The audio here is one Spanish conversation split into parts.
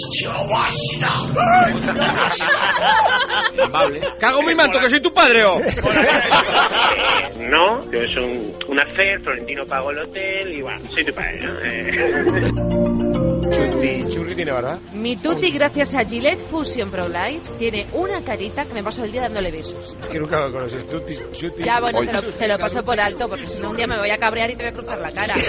Cago mi manto, que soy tu padre, ¿o? No, que es un affair, Florentino pagó el hotel y bueno, soy tu padre, ¿no? Churri tiene, ¿verdad? Mi tuti, gracias a Gillette Fusion Pro Light, tiene una carita que me paso el día dándole besos. Es que nunca lo conoces, tuti. Ya, bueno, te lo paso por alto, porque si no un día me voy a cabrear y te voy a cruzar la cara.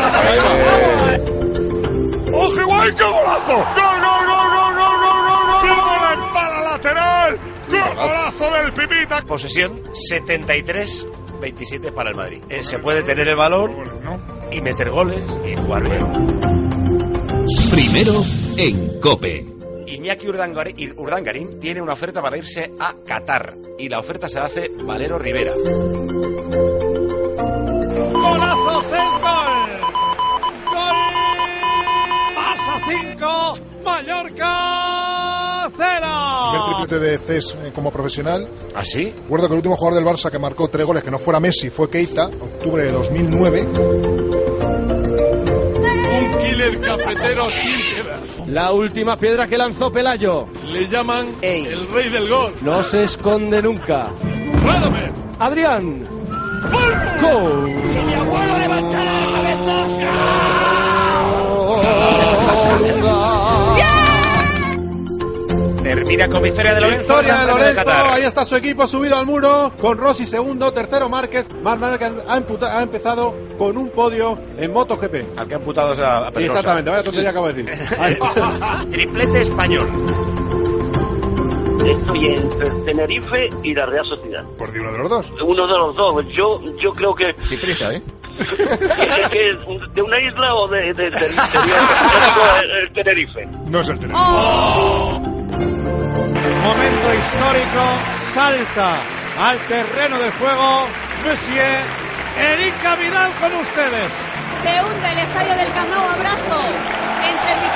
¡Ojo, igual, qué golazo! ¡Gol, gol, gol, gol, gol, gol, gol! ¡Gol en pala lateral! ¡Golazo del Pipita! Posesión 73-27 para el Madrid. Se puede tener el balón y meter goles y jugar bien. Primero en COPE. Iñaki Urdangarín tiene una oferta para irse a Qatar y la oferta se la hace Valero Rivera. ¡Golazo, es gol! ¡Gol! ¡Barça 5, Mallorca 0! El triplete de Cés como profesional. ¿Ah, sí? Recuerdo que el último jugador del Barça que marcó 3 goles, que no fuera Messi, fue Keita, octubre de 2009. Un killer cafetero sin piedad. La última piedra que lanzó Pelayo. Le llaman el rey del gol. No se esconde nunca. ¡Radamel! Adrián. ¡Gol! ¡Si mi abuelo levantara la cabeza! Termina con victoria de Lorenzo. Victoria de Lorenzo, ahí está su equipo subido al muro, con Rossi segundo, tercero Márquez. Márquez ha empezado con un podio en MotoGP. Al que ha amputado a Pedrosa. Exactamente, vaya tontería acabo de decir. Ahí está. Triplete español. Estoy entre Tenerife y la Real Sociedad. Por uno de los dos. Uno de los dos. Yo creo que... Sin prisa, ¿eh? ¿Que de una isla o de exterior? El Tenerife. No es el Tenerife. Momento histórico, salta al terreno de juego Monsieur Erika Vidal con ustedes. Se hunde el estadio del Camp Nou, abrazo entre